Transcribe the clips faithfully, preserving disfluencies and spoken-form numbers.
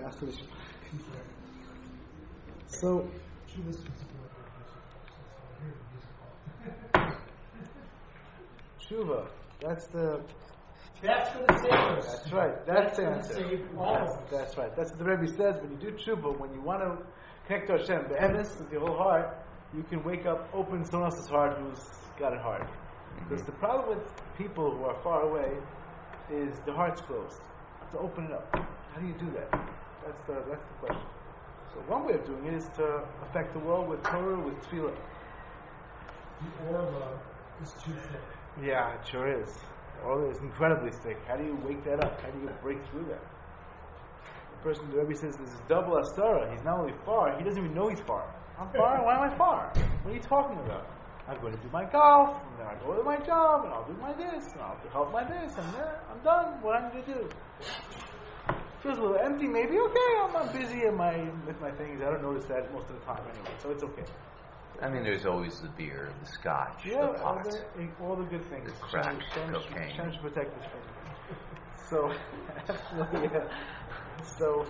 after the So, Tshuva, that's the... That's for the savers. That's right, that's, that's the answer. Save all that's, of us. that's right, that's what the Rebbe says, when you do Tshuva, when you want to connect to Hashem, the emes, with your whole heart, you can wake up, open someone else's heart who's got it hard. Because the problem with people who are far away is the heart's closed. To open it up. How do you do that? That's the that's the question. So one way of doing it is to affect the world with Torah, with Tefillah. The aura is too thick. Yeah, it sure is. The aura is incredibly thick. How do you wake that up? How do you break through that? The person, the Rebbe says, this is double Asara. He's not only far, he doesn't even know he's far. I'm far? Why am I far? What are you talking about? I'm going to do my golf, and then I go to my job, and I'll do my this, and I'll help my this, and then I'm done. What I'm going to do? Feels a little empty, maybe. Okay, I'm not busy in my, with my things. I don't notice that most of the time anyway, so it's okay. I mean, there's always the beer, the scotch, Yeah, the all pot. the, all the good things. The crack, Shem, cocaine. Shem should protect us from it. So, absolutely, yeah. So,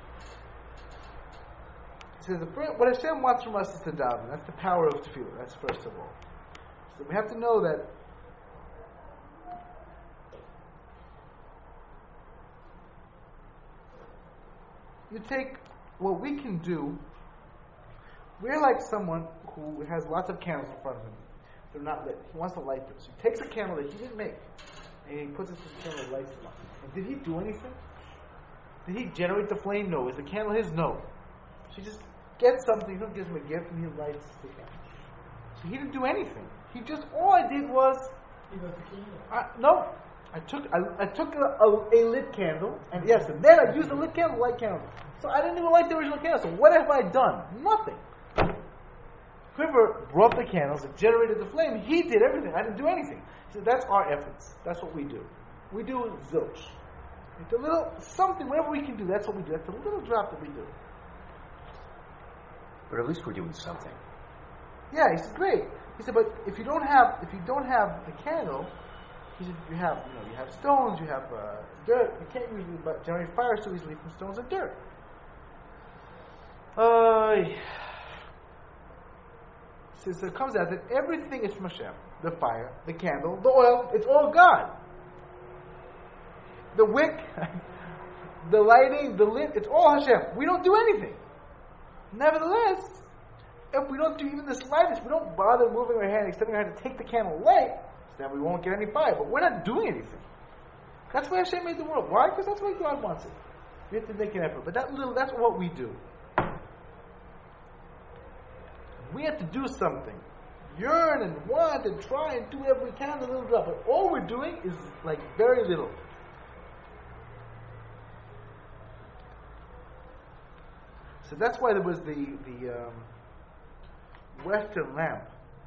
he says, what Hashem wants from us is to daven. That's the power of tefillah. That's first of all. So we have to know that you take what we can do. We're like someone who has lots of candles in front of him. They're not lit. He wants to light them. So he takes a candle that he didn't make and he puts it in the candle and lights it up. And did he do anything? Did he generate the flame? No. Is the candle his? No. So he just gets something, he gives him a gift, and he lights the candle. So he didn't do anything. He just, all I did was, He lit the candle. I, no, I took I, I took a, a, a lit candle, and yes, and then I used a lit candle to light candle. So I didn't even light the original candle. So what have I done? Nothing. Whoever brought the candles and generated the flame, he did everything. I didn't do anything. So that's our efforts. That's what we do. We do zilch. It's a little something, whatever we can do, that's what we do. That's a little drop that we do. But at least we're doing something. Yeah, he said, great. He said, but if you don't have, if you don't have the candle, he said, you have, you know, you have stones, you have uh, dirt. You can't usually generate fire so easily from stones and dirt. Uh, so, so it comes out that everything is from Hashem. The fire, the candle, the oil, it's all God. The wick, the lighting, the lit, it's all Hashem. We don't do anything. Nevertheless, if we don't do even the slightest, we don't bother moving our hand, extending our hand to take the candle light, then we won't get any fire. But we're not doing anything. That's why Hashem made the world. Why? Because that's why God wants it. We have to make an effort. But that little, that's what we do. We have to do something. Yearn and want and try and do whatever we can, a little drop. But all we're doing is like very little. So that's why there was the the um, Western lamp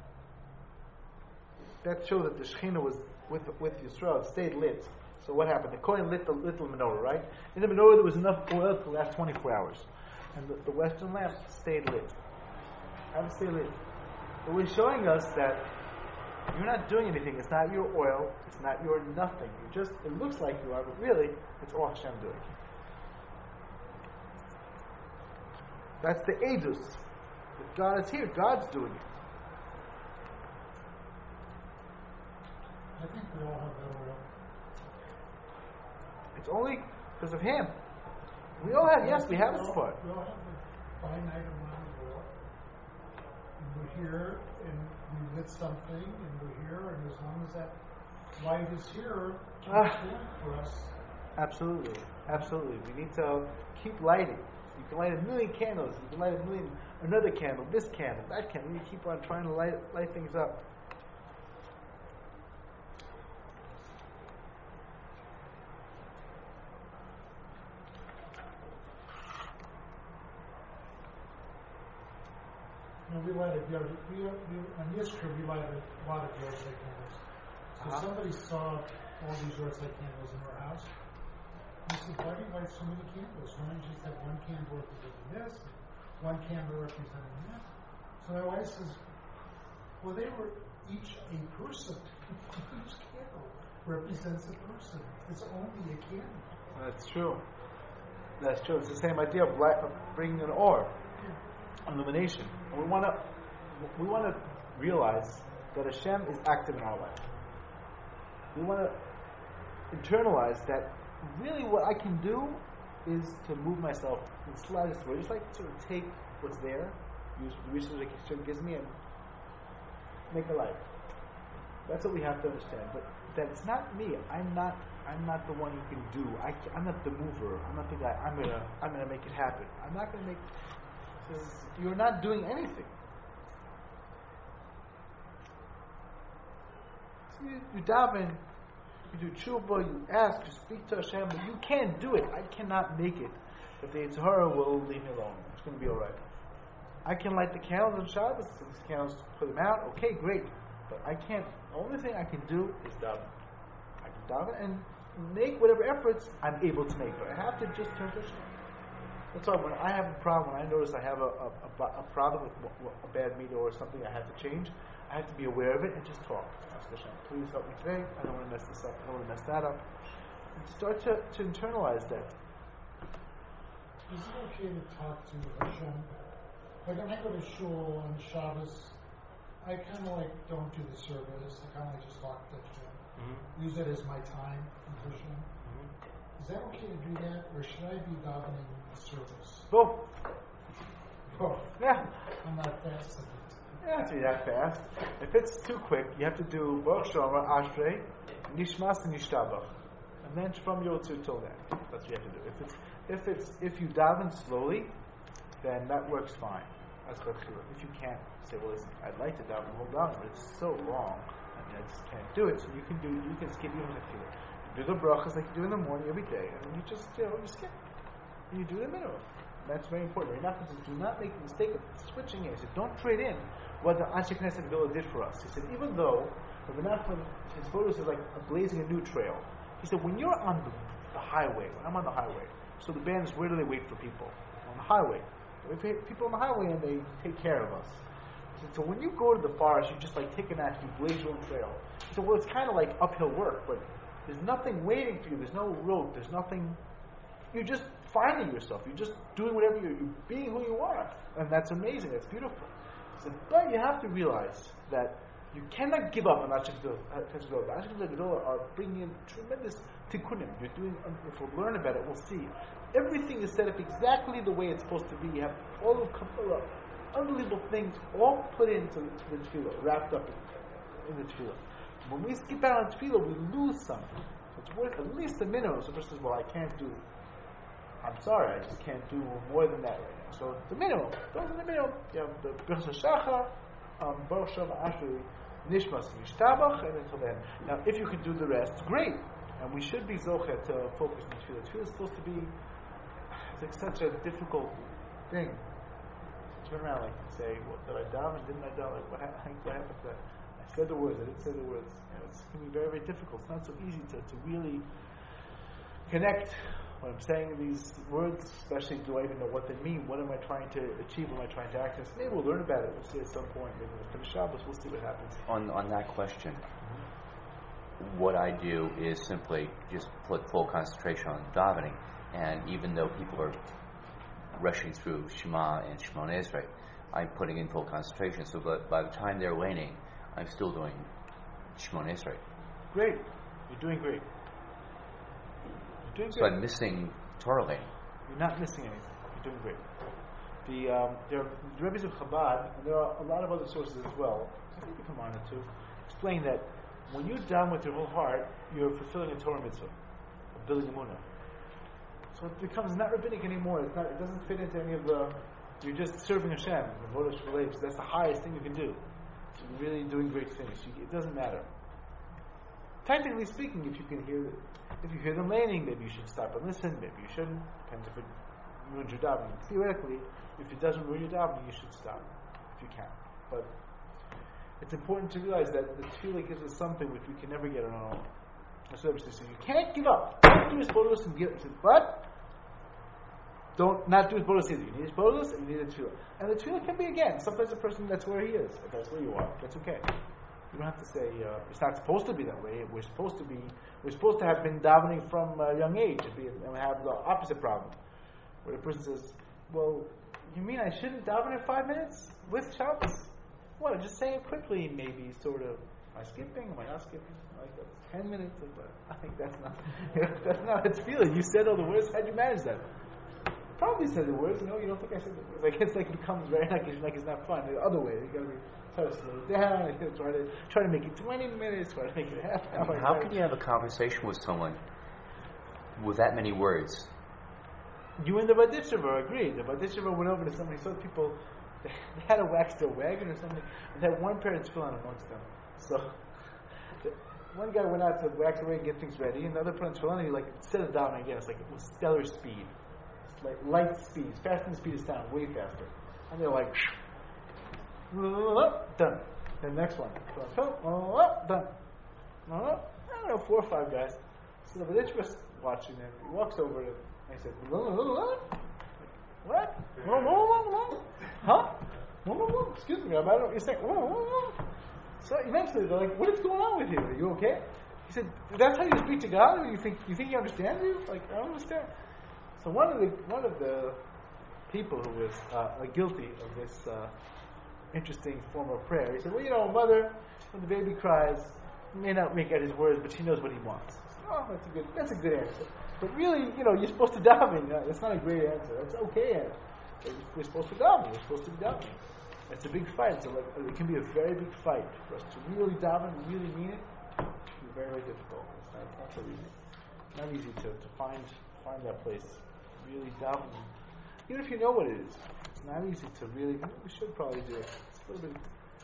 that showed that the Shekhinah was with with Yisrael. It stayed lit. So what happened? The Kohen lit the little menorah, right? In the menorah there was enough oil to last twenty-four hours, and the, the Western lamp stayed lit. How to stay lit? But we're showing us that you're not doing anything. It's not your oil. It's not your nothing. You just it looks like you are, but really it's all Hashem doing. That's the edus. If God is here, God's doing it. I think we all have that oil. It's only because of Him. We all have, yes, we have a spot. We all have a finite amount of oil. And we're here, and we lit something, and we're here, and as long as that light is here, it's Ah. good for us. Absolutely. Absolutely. We need to keep lighting. You can light a million candles. You can light a million, another candle, this candle, that candle. You keep on trying to light light things up. You know, we lighted, we, we, we, on Yisra, we lighted a lot of Yortzeit candles. So Uh-huh. somebody saw all these Yortzeit candles in our house. He said, why do you light so many candles? Why don't you just have one candle representing this, and one candle representing that? So my wife says, well, they were each a person. Each candle represents a person. It's only a candle. That's true. That's true. It's the same idea of, light, of bringing an or, illumination. And we want to, we want to realize that Hashem is active in our life. We want to internalize that really what I can do is to move myself in the slightest way, just like sort of take what's there, use the resources that Hashem gives me, and make a life. That's what we have to understand. But that it's not me. I'm not. I'm not the one who can do. I, I'm not the mover. I'm not the guy. I'm gonna. I'm gonna make it happen. I'm not gonna make. Says you're not doing anything. So you, you daven, you do tshuva, you ask, you speak to Hashem, but you can't do it. I cannot make it. But the Yetzer Hara will leave me alone. It's going to be all right. I can light the candles on Shabbos. These candles, put them out. Okay, great. But I can't. The only thing I can do is daven. I can daven and make whatever efforts I'm able to make. But I have to just turn to Hashem. That's why when I have a problem, when I notice I have a, a, a, a problem with a bad meter or something I have to change, I have to be aware of it and just talk. Ask Hashem, please help me today. I don't want to mess this up. I don't want to mess that up. And start to, to internalize that. Is it okay to talk to Hashem? Like when I go to shul on Shabbos, I kind of like don't do the service. I kind of like just talk to Hashem. Mm-hmm. Use it as my time with Hashem. Mm-hmm. Is that okay to do that, or should I be davening the service? Both. Both. Yeah. I'm not fast enough. You don't have to be that fast. If it's too quick, you have to do Baruch Shema, Ashrei, Nishmas, and Nishtabach, and then from Yotzu till then. That's what you have to do. If it's if it's if you daven slowly, then that works fine. That's what you. If you can't say, well, listen, I'd like to daven the whole daven, but it's so long. I mean, I just can't do it. So you can do. You can skip even if you do the brachas like you do in the morning every day, and then you just you know you skip. And you do the minimum. That's very important. You're not do not make the mistake of switching it. He said, don't trade in what the Anshe Knesset Gedolah did for us. He said, even though the Nachman, his photos is like blazing a new trail. He said, when you're on the, the highway, when I'm on the highway, so the band is where do they wait for people? On the highway. We pay people on the highway and they take care of us. He said, so when you go to the forest, you just like take an axe, you blaze your own trail. He said, well, it's kind of like uphill work, but there's nothing waiting for you. There's no road. There's nothing. You're just finding yourself. You're just doing whatever you're, you're being who you are. And that's amazing. That's beautiful. So, but you have to realize that you cannot give up on Anshe Gedolah. The Anshe Gedolah are bringing in tremendous tikkunim. You're doing, if we learn about it, we'll see. Everything is set up exactly the way it's supposed to be. You have all of the unbelievable things all put into the tefillah, wrapped up in, in the tefillah. When we skip out on tefillah, we lose something. It's worth at least a minimum. So the person says, well, I can't do I'm sorry, I just can't do more than that right now. So the minimum, those are the minimum. You have the Birchas Shachar, um, Baruch Shema, Ashrei, Nishmas, Nishtabach, and until then. Now, if you can do the rest, great. And we should be zocher to focus on tefillah. Tefillah is supposed to be it's like such a difficult thing. To turn around like and say, well, did I daven? Didn't I daven? Like, what happened? What happened to that? I said the words. I didn't say the words. You know, it's going to be very, very difficult. It's not so easy to, to really connect. When I'm saying these words, especially, do I even know what they mean? What am I trying to achieve? What am I trying to access? Maybe we'll learn about it. We'll see at some point. Maybe we'll finish Shabbos. We'll see what happens. On on that question, mm-hmm. what I do is simply just put full concentration on davening. And even though people are rushing through Shema and Shemona Esrei, I'm putting in full concentration. So by, by the time they're waning, I'm still doing Shemona Esrei. Great. You're doing great. So I'm missing Torah lane. You're not missing anything. You're doing great. The um, there are the Rebbe's of Chabad, and there are a lot of other sources as well. I think you come on it too. Explain that when you're down with your whole heart, you're fulfilling a Torah mitzvah, a building a munah. So it becomes not rabbinic anymore. It's not. It doesn't fit into any of the. You're just serving Hashem. So that's the highest thing you can do. So you're really doing great things. You, it doesn't matter. Technically speaking, if you can hear the, if you hear them laning, maybe you should stop and listen. Maybe you shouldn't. Depends if it ruins your davening. Theoretically, if it doesn't ruin your davening, you should stop if you can. But it's important to realize that the tefillah gives us something which we can never get on our own. That's what I say. So you can't give up. Don't do his bonus and give. But don't not do his bonus either. You need his bonus and you need a tefillah. And the tefillah can be again. Sometimes a person that's where he is. If that's where you are, that's okay. You don't have to say uh, it's not supposed to be that way. We're supposed to be. We're supposed to have been davening from a young age and, be, and have the opposite problem. where the person says, well, you mean I shouldn't daven in five minutes with Shabbos? What, I just say it quickly, maybe, sort of. Am I skipping? Am I not skipping? Like that's ten minutes? Like, but I think that's not, you know, that's not its feeling. You said all the words. How'd you manage that? Probably said the words. You know, you don't think I said the words. Like it's like it becomes very like it's, like it's not fun. The other way, you gotta be try to slow it down. You know, try to try to make it twenty minutes. Try to make it half I hour. mean, how can you have a conversation with someone with that many words? You and the Badishava agreed. The Badishava went over to somebody. Saw people. They had to wax their wagon or something. And they had one pair of tefillin amongst them. So the, one guy went out to wax away and get things ready, and the other put on tefillin. And he like instead of down again, it's like it was stellar speed. Like light speed, faster than speed of sound, way faster. And they're like, done. Then next one, done. I don't know, four or five guys. So the Badishva's watching them. He walks over to, and he said, what? Huh? Excuse me, I don't know what you're saying. So eventually they're like, what is going on with you? Are you okay? He said, that's how you speak to God? Or you think you think he understands you? Like, I don't understand. So one of the one of the people who was uh, guilty of this uh, interesting form of prayer, he said, well, you know, mother, when the baby cries, may not make out his words, but she knows what he wants. Oh, that's a good that's a good answer. But really, you know, you're supposed to daven. Uh, that's not a great answer. That's okay answer. We're supposed to daven. We're supposed to be davening. It's a big fight. So like, it can be a very big fight for us to really daven, really mean it. It can be very, very difficult. It's not, it's not so easy. It's not easy to, to find find that place. Really daven. Even if you know what it is, it's not easy to really. We should probably do it. It's a little bit.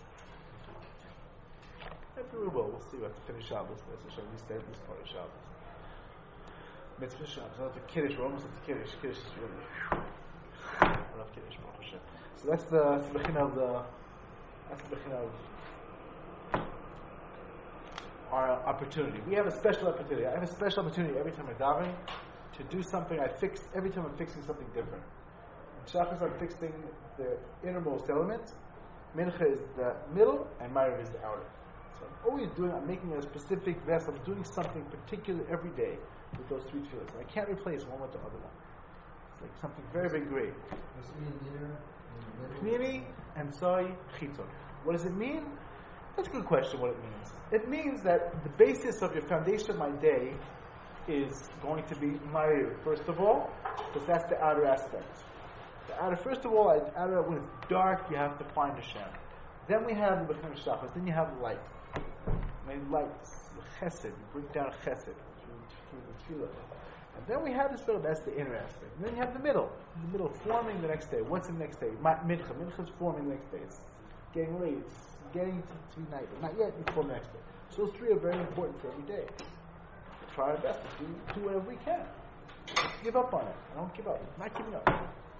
Maybe we will. We'll see. We have to finish Shabbos. Let's show we stay this part of Shabbos. Mitzvah Shabbos. Not the Kiddush. We're almost at the Kiddush. Kiddush is really. I love Kiddush. So that's the that's the beginning of the that's the beginning of our opportunity. We have a special opportunity. I have a special opportunity every time I daven to do something. I fix every time I'm fixing something different. In Shabbos I'm fixing the innermost element. Mincha is the middle, and Ma'ariv is the outer. So I'm always doing. I'm making a specific vest. I'm doing something particular every day with those three tefillahs. I can't replace one with the other one. It's like something very, very great. Pnimi and Soy Chiton. What does it mean? That's a good question. What it means? It means that the basis of your foundation of my day is going to be Ma'ariv. First of all, because that's the outer aspect. The outer, first of all, outer, when it's dark, you have to find Hashem. Then we have the Bechim Shachas. Then you have light. And light, Chesed. You bring down Chesed through the tefillah. And then we have this middle, that's the inner aspect. And then you have the middle. The middle forming the next day. What's the next day? Mincha. Mincha is forming the next day. It's getting late. It's getting to, to be night. But not yet, it's forming the next day. So those three are very important for every day. We try our best to do, do whatever we can. Don't give up on it. I don't give up. I'm not giving up.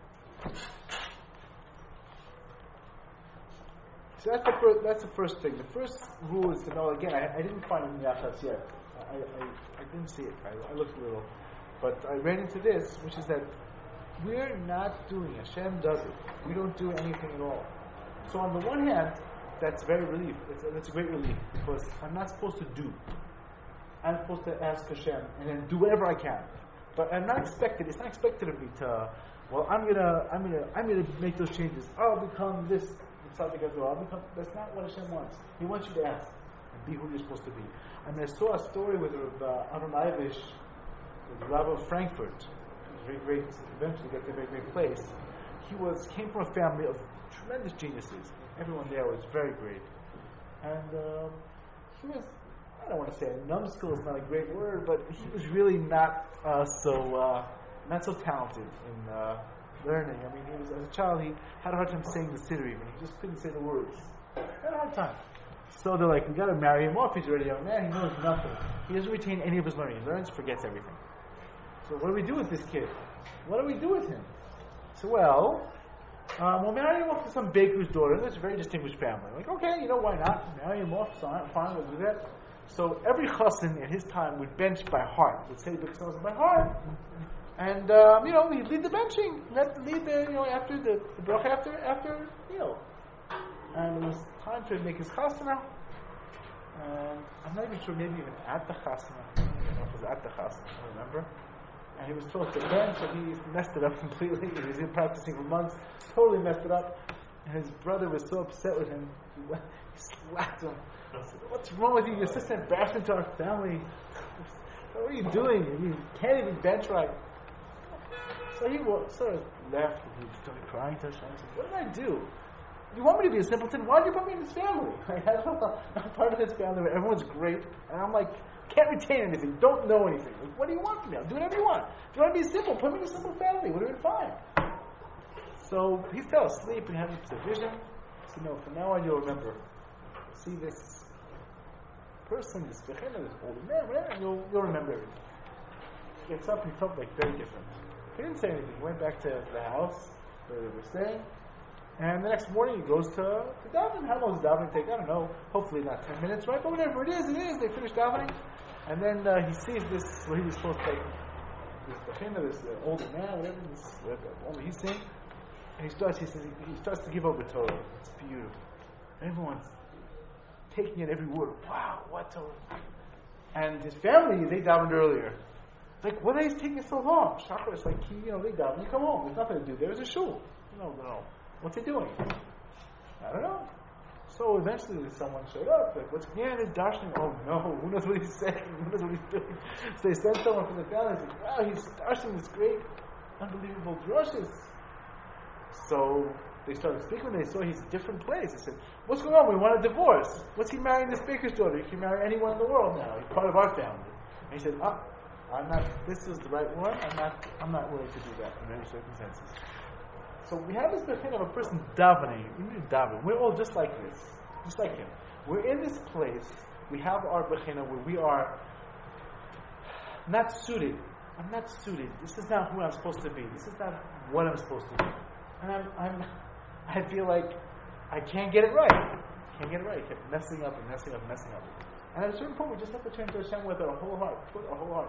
So that's the first, that's the first thing. The first rule is to know, again, I, I didn't find it in the Yachas yet. I, I, I didn't see it. I, I looked a little. But I ran into this, which is that we're not doing it. Hashem does it. We don't do anything at all. So on the one hand, that's very relief. It's, that's a great relief because I'm not supposed to do. I'm supposed to ask Hashem and then do whatever I can. But I'm not expected. It's not expected of me to. Well, I'm gonna, I'm gonna, I'm gonna make those changes. I'll become this. I'll become. That's not what Hashem wants. He wants you to ask and be who you're supposed to be. I mean, I saw a story with uh, Aaron Ivish, the Rabbi of Frankfurt. He was very great. Eventually, got to a very great place. He was came from a family of tremendous geniuses. Everyone there was very great, and um, he was. I don't want to say a numbskull is not a great word, but he was really not uh, so uh, not so talented in uh, learning. I mean, he was as a child he had a hard time saying the siddur even. He just couldn't say the words. He had a hard time. So they're like, we got to marry him off. He's already a young man. He knows nothing. He doesn't retain any of his learning. He learns, forgets everything. So what do we do with this kid? What do we do with him? So well, um, we'll marry him off to some baker's daughter. That's a very distinguished family. Like, okay, you know, why not? Marry him off. Fine, we'll do that. So every chassan in his time would bench by heart. Would say the b'chsas by heart. And, um, you know, he'd lead the benching. Let lead the, you know, after the, the bracha after, after, you know. And it was time to make his chasana. And I'm not even sure, maybe even at the chasana. I don't know if it was at the chasana, I don't remember. and he was told to bend, so he messed it up completely. He was practicing for months, totally messed it up. And his brother was so upset with him, he, went, he slapped him. He said, "What's wrong with you? You're such an embarrassment to our family. What are you doing? You can't even bench right." So he sort of left, and he started crying to Hashem. He said, "What did I do? You want me to be a simpleton? Why did you put me in this family? I'm part of this family where everyone's great, and I'm like, can't retain anything, don't know anything. Like, what do you want from me? I'll do whatever you want. If you want to be simple, put me in a simple family. Would have been fine." So he fell asleep and had a vision. So no, from now on you'll remember. See this person, this bechina, this older man, whatever, and you'll, you'll remember everything. He gets up and he felt like very different. He didn't say anything. He went back to the house where they were staying. And the next morning he goes to, to daven. How long does davening take? I don't know. Hopefully not ten minutes, right? But whatever it is, it is. They finish davening. And then uh, he sees this, what he was supposed to take, this bechina, this uh, older man, whatever, this, whatever only he's seeing. And he starts, he says, he, he starts to give over Torah. It's beautiful. Everyone's taking in every word. Wow, what Torah. And his family, they davened earlier. Like, what is taking so long? Shachar, it's like, he, you know, they daven, you come home. There's nothing to do. There's a shul. No, no, no. What's he doing? I don't know. So eventually someone showed up. Like, what's yeah, they're darshaning. Oh no, who knows what he's saying? Who knows what he's doing? So they sent someone from the family. He's like, wow, he's darshaning this great, unbelievable drushes. So they started speaking. They saw he's a different place. They said, "What's going on? We want a divorce. What's he marrying this baker's daughter? He can marry anyone in the world now. He's part of our family." And he said, "Ah, I'm not. This is the right one. I'm not. I'm not willing to do that in any circumstances." So we have this kind of a person davening. We need to daven. We're all just like this, just like him. We're in this place. We have our bechina where we are not suited. I'm not suited. This is not who I'm supposed to be. This is not what I'm supposed to be. And I'm, I'm, I feel like I can't get it right. I can't get it right. I kept messing up and messing up and messing up. And at a certain point, we just have to turn to Hashem with our whole heart. Put our whole heart.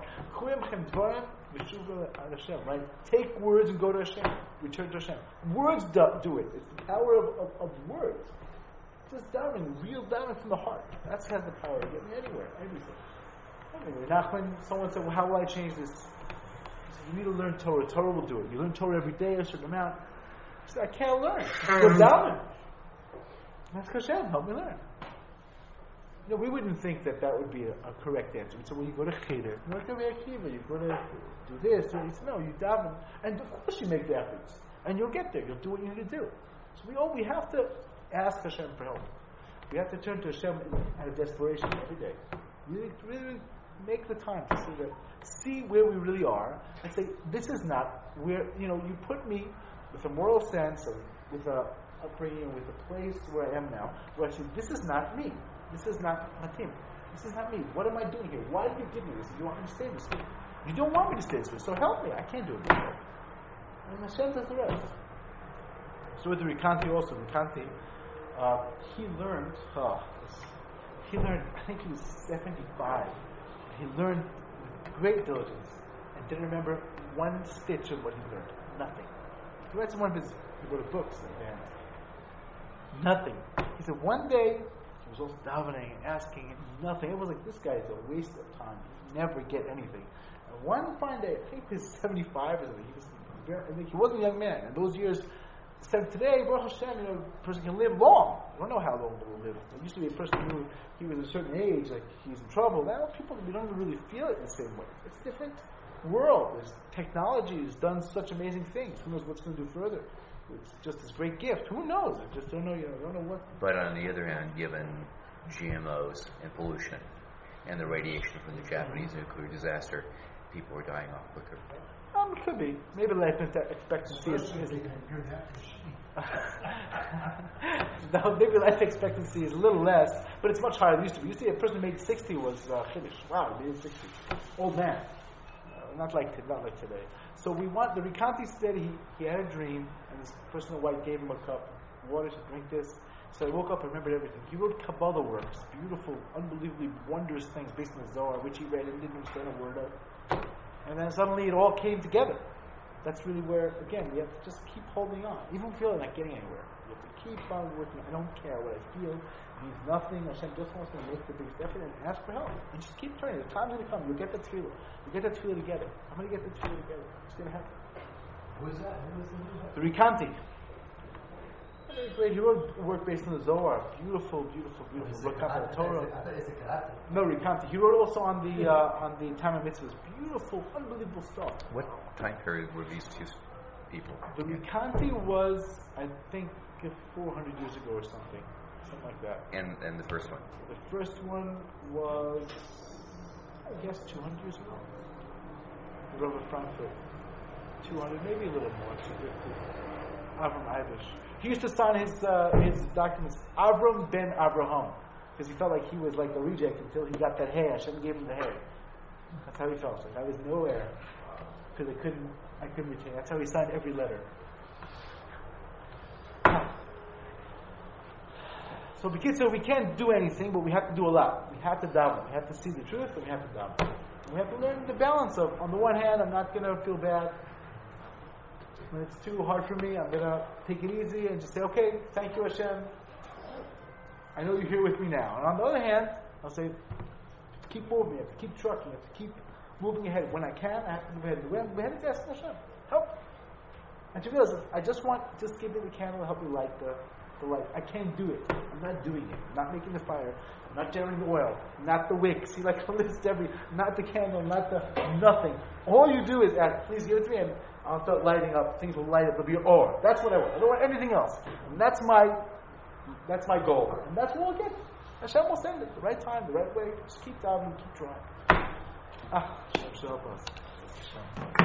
Right? Take words and go to Hashem. Return to Hashem. Words do, do it. It's the power of, of, of words. Just davening, real davening from the heart. That has the power to get me anywhere, everything. Anyway, Nachman, someone said, "Well, how will I change this?" He said, "You need to learn Torah. Torah will do it. You learn Torah every day, a certain amount." He said, "I can't learn. Go daven. Ask Hashem, help me learn." You know, we wouldn't think that that would be a, a correct answer. So, well, you go to cheder, you go to Akiva, you go to do this. Or he said, no, you daven, and of course you make the efforts, and you'll get there. You'll do what you need to do. So we all we have to ask Hashem for help. We have to turn to Hashem out of desperation every day. Really, really make the time to see that, see where we really are, and say, this is not where, you know, you put me with a moral sense, or with a upbringing, with a place where I am now, where I say, this is not me. This is not Matim. This is not me. What am I doing here? Why did you give me this? You want me to stay this way? You don't want me to stay this way, so help me. I can't do it this way. And Hashem does the rest. So with the Rikanti also, Rikanti, uh, he learned, oh, he learned, I think he was seventy-five. He learned with great diligence and didn't remember one stitch of what he learned. Nothing. He read some one of his, he wrote books in advance. Nothing. He said one day, he was also davening and asking and nothing. It was like, this guy is a waste of time. He never get anything. And one fine day, I think he was seventy-five or something. He was very, I think he wasn't a young man. And those years, said today, Baruch Hashem, you know, a person can live long. I don't know how long they will live. There used to be a person who he was a certain age, like he's in trouble. Now people, we don't even really feel it the same way. It's a different world. There's technology has done such amazing things. Who knows what's going to do further? It's just this great gift. Who knows? I just don't know. You know, I don't know what. But on the other hand, given G M Os and pollution and the radiation from the Japanese nuclear disaster, people are dying off quicker. Um, it could be. Maybe life expectancy is. is no, maybe life expectancy is a little less, but it's much higher than it used to be. You see, a person who made sixty was uh, Chiddush. Wow, he made sixty. Old man. Uh, not like not like today. So we want, the Rikanti said he, he had a dream, and this person in white gave him a cup of water to drink this. So he woke up and remembered everything. He wrote Kabbalah works, beautiful, unbelievably wondrous things based on the Zohar, which he read and didn't understand a word of. And then suddenly it all came together. that's really where, again, you have to just keep holding on. Even if you're not getting anywhere. You have to keep on working. I don't care what I feel. It means nothing. Hashem just wants me to make the biggest effort and ask for help. And just keep turning. The time's going to come. You'll get that tefillah. You'll get that tefillah together. I'm going to get that tefillah together. It's going to happen. Who is that? Who is the The Rikanti. Very great. He wrote a work based on the Zohar. Beautiful, beautiful, beautiful. Book of the Torah. I thought it's a karate. No, Rikanti. He wrote also on the uh, on the time of mitzvahs. Beautiful, unbelievable stuff. What time period were these two people? The Rikanti was, I think, four hundred years ago or something, something like that. And and the first one? The first one was, I guess, two hundred years ago. The Rebbe of Frankfurt. two hundred, maybe a little more. two fifty. Avram Eivish. He used to sign his uh, his documents Avram ben Abraham, because he felt like he was like a reject until he got that hay. Hashem gave him the hay. That's how he felt. Like I was nowhere because I couldn't I couldn't retain. That's how he signed every letter. So B'kitzur, we can't do anything, but we have to do a lot. We have to daven. We have to see the truth, and we have to daven. We have to learn the balance of, on the one hand, I'm not going to feel bad. When it's too hard for me, I'm going to take it easy and just say, okay, thank you Hashem. I know you're here with me now. And on the other hand, I'll say, keep moving. I have to keep trucking. I have to keep moving ahead. When I can, I have to move ahead. We have to ask Hashem, help. And to realize, I just want, just give me the candle to help you light the, the light. I can't do it. I'm not doing it. I'm not making the fire. I'm not generating the oil. Not the wick. See, like a list every, not the candle, not the, nothing. All you do is ask, please give it to me, and I'll start lighting up. Things will light up. It'll be or. That's what I want. I don't want anything else. And that's my, that's my goal. And that's what we'll get. Hashem will send it. The right time, the right way. Just keep diving, keep trying. Ah, Hashem should help us.